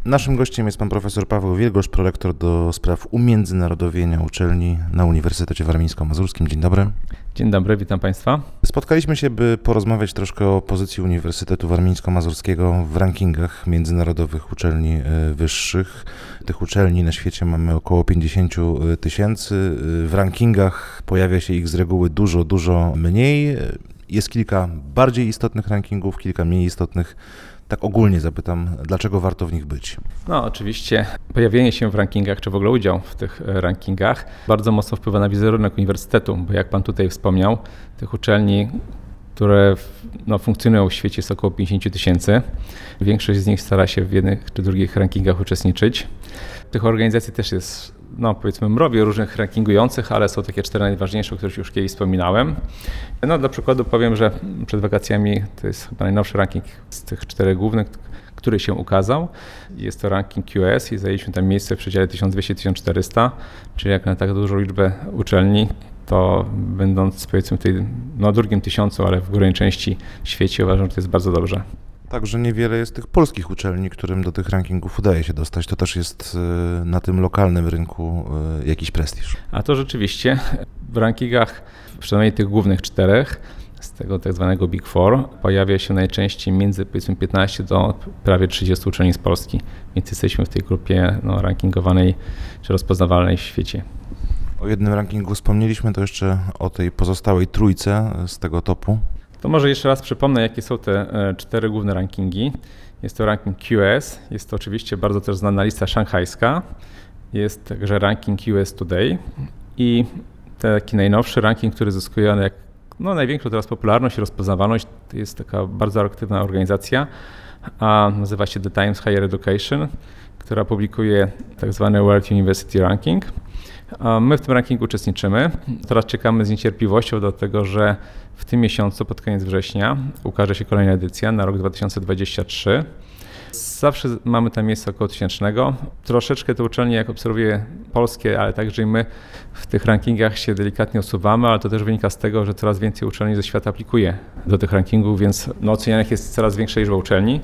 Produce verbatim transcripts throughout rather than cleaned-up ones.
Naszym gościem jest pan profesor Paweł Wielgosz, prorektor do spraw umiędzynarodowienia uczelni na Uniwersytecie Warmińsko-Mazurskim. Dzień dobry. Dzień dobry, witam państwa. Spotkaliśmy się, by porozmawiać troszkę o pozycji Uniwersytetu Warmińsko-Mazurskiego w rankingach międzynarodowych uczelni wyższych. Tych uczelni na świecie mamy około pięćdziesiąt tysięcy. W rankingach pojawia się ich z reguły dużo, dużo mniej. Jest kilka bardziej istotnych rankingów, kilka mniej istotnych. Tak ogólnie zapytam, dlaczego warto w nich być? No oczywiście pojawienie się w rankingach, czy w ogóle udział w tych rankingach bardzo mocno wpływa na wizerunek uniwersytetu, bo jak pan tutaj wspomniał, tych uczelni, które no, funkcjonują w świecie jest około pięćdziesiąt tysięcy. Większość z nich stara się w jednych czy drugich rankingach uczestniczyć. Tych organizacji też jest, no powiedzmy, mrowie różnych rankingujących, ale są takie cztery najważniejsze, o których już kiedyś wspominałem. No dla przykładu powiem, że przed wakacjami to jest chyba najnowszy ranking z tych czterech głównych, który się ukazał. Jest to ranking Q S i zajęliśmy tam miejsce w przedziale tysiąc dwieście do tysiąc czterysta, czyli jak na tak dużą liczbę uczelni, to będąc powiedzmy w tej no, drugim tysiącu, ale w górnej części w świecie uważam, że to jest bardzo dobrze. Także niewiele jest tych polskich uczelni, którym do tych rankingów udaje się dostać. To też jest na tym lokalnym rynku jakiś prestiż. A to rzeczywiście w rankingach, przynajmniej tych głównych czterech, z tego tak zwanego Big Four, pojawia się najczęściej między powiedzmy piętnaście do prawie trzydziestu uczelni z Polski. Więc jesteśmy w tej grupie no, rankingowanej czy rozpoznawalnej w świecie. O jednym rankingu wspomnieliśmy, to jeszcze o tej pozostałej trójce z tego topu. To może jeszcze raz przypomnę, jakie są te cztery główne rankingi. Jest to ranking Q S, jest to oczywiście bardzo też znana lista szanghajska, jest także ranking Q S Today i taki najnowszy ranking, który zyskuje jak no, największą teraz popularność i rozpoznawalność, to jest taka bardzo aktywna organizacja, a nazywa się The Times Higher Education, która publikuje tak zwany World University Ranking. My w tym rankingu uczestniczymy. Teraz czekamy z niecierpliwością do tego, że w tym miesiącu, pod koniec września, ukaże się kolejna edycja na rok dwa tysiące dwudziesty trzeci. Zawsze mamy tam miejsce około tysięcznego. Troszeczkę te uczelnie, jak obserwuję polskie, ale także i my w tych rankingach się delikatnie osuwamy, ale to też wynika z tego, że coraz więcej uczelni ze świata aplikuje do tych rankingów, więc no, ocenianych jest coraz większa liczba uczelni,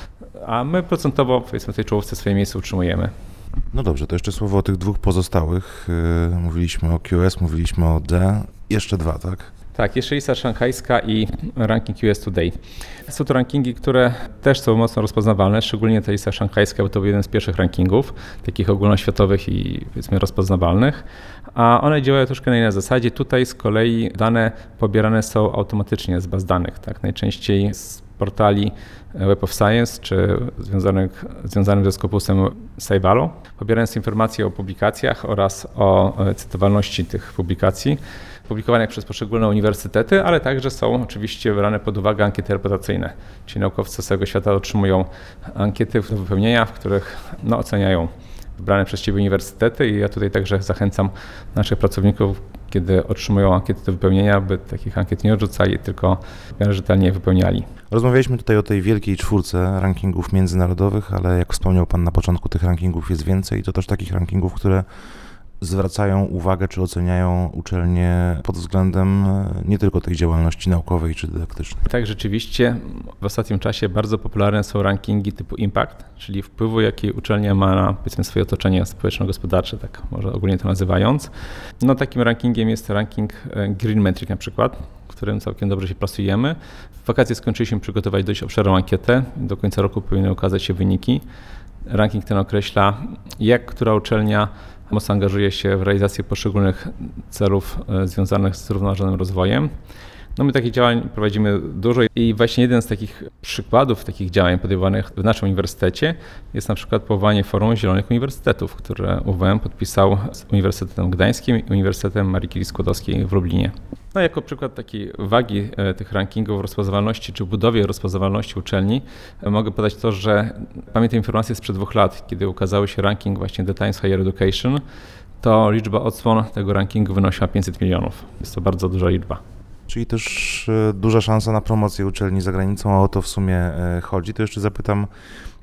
a my procentowo powiedzmy w tej czołówce swoje miejsce utrzymujemy. No dobrze, to jeszcze słowo o tych dwóch pozostałych. Mówiliśmy o Q S, mówiliśmy o D. Jeszcze dwa, tak? Tak, jeszcze lista szanghajska i ranking Q S Today. Są to rankingi, które też są mocno rozpoznawalne, szczególnie ta lista szanghajska, bo to był jeden z pierwszych rankingów, takich ogólnoświatowych i powiedzmy rozpoznawalnych, a one działają troszkę na innej zasadzie. Tutaj z kolei dane pobierane są automatycznie z baz danych, tak, najczęściej z portali Web of Science czy związanych, związanym ze Scopusem Saivalo. Pobierane są informacje o publikacjach oraz o cytowalności tych publikacji publikowanych przez poszczególne uniwersytety, ale także są oczywiście brane pod uwagę ankiety reputacyjne, czyli naukowcy z całego świata otrzymują ankiety do wypełnienia, w których no, oceniają wybrane przez Ciebie uniwersytety i ja tutaj także zachęcam naszych pracowników, kiedy otrzymują ankiety do wypełnienia, by takich ankiet nie odrzucali, tylko rzetelnie je wypełniali. Rozmawialiśmy tutaj o tej wielkiej czwórce rankingów międzynarodowych, ale jak wspomniał Pan na początku, tych rankingów jest więcej i to też takich rankingów, które zwracają uwagę czy oceniają uczelnie pod względem nie tylko tej działalności naukowej czy dydaktycznej. Tak, rzeczywiście w ostatnim czasie bardzo popularne są rankingi typu impact, czyli wpływu, jaki uczelnia ma na powiedzmy swoje otoczenie społeczno-gospodarcze, tak może ogólnie to nazywając. No takim rankingiem jest ranking Green Metric na przykład, w którym całkiem dobrze się plasujemy. W wakacje skończyliśmy przygotować dość obszerną ankietę, do końca roku powinny ukazać się wyniki. Ranking ten określa, jak która uczelnia mocno angażuje się w realizację poszczególnych celów związanych z zrównoważonym rozwojem. No my takich działań prowadzimy dużo i właśnie jeden z takich przykładów takich działań podejmowanych w naszym uniwersytecie jest na przykład powołanie Forum Zielonych Uniwersytetów, które U W M podpisał z Uniwersytetem Gdańskim i Uniwersytetem Marii Curie-Skłodowskiej w Lublinie. No jako przykład takiej wagi tych rankingów rozpoznawalności czy budowie rozpoznawalności uczelni mogę podać to, że pamiętam informację sprzed dwóch lat, kiedy ukazały się ranking właśnie The Times Higher Education, to liczba odsłon tego rankingu wynosiła pięćset milionów. Jest to bardzo duża liczba. Czyli też duża szansa na promocję uczelni za granicą, a o to w sumie chodzi. To jeszcze zapytam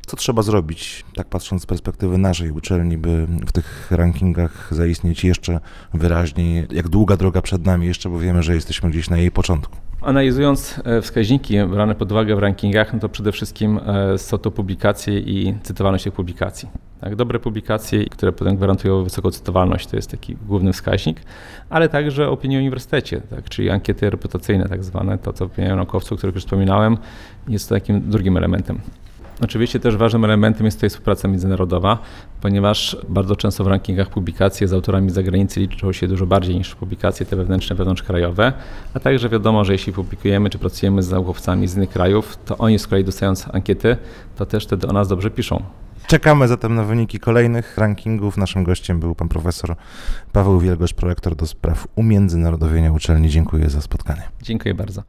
Co trzeba zrobić, tak patrząc z perspektywy naszej uczelni, by w tych rankingach zaistnieć jeszcze wyraźniej? Jak długa droga przed nami jeszcze, bo wiemy, że jesteśmy gdzieś na jej początku. Analizując wskaźniki brane pod uwagę w rankingach, no to przede wszystkim są to publikacje i cytowalność tych publikacji. Tak, dobre publikacje, które potem gwarantują wysoką cytowalność, to jest taki główny wskaźnik, ale także opinie o uniwersytecie, tak, czyli ankiety reputacyjne tak zwane, to co opiniują naukowców, o których już wspominałem, jest to takim drugim elementem. Oczywiście też ważnym elementem jest tutaj współpraca międzynarodowa, ponieważ bardzo często w rankingach publikacje z autorami z zagranicy liczą się dużo bardziej niż publikacje te wewnętrzne, wewnątrzkrajowe, a także wiadomo, że jeśli publikujemy czy pracujemy z naukowcami z innych krajów, to oni z kolei dostając ankiety, to też wtedy o nas dobrze piszą. Czekamy zatem na wyniki kolejnych rankingów. Naszym gościem był pan profesor Paweł Wielgosz, prorektor do spraw umiędzynarodowienia uczelni. Dziękuję za spotkanie. Dziękuję bardzo.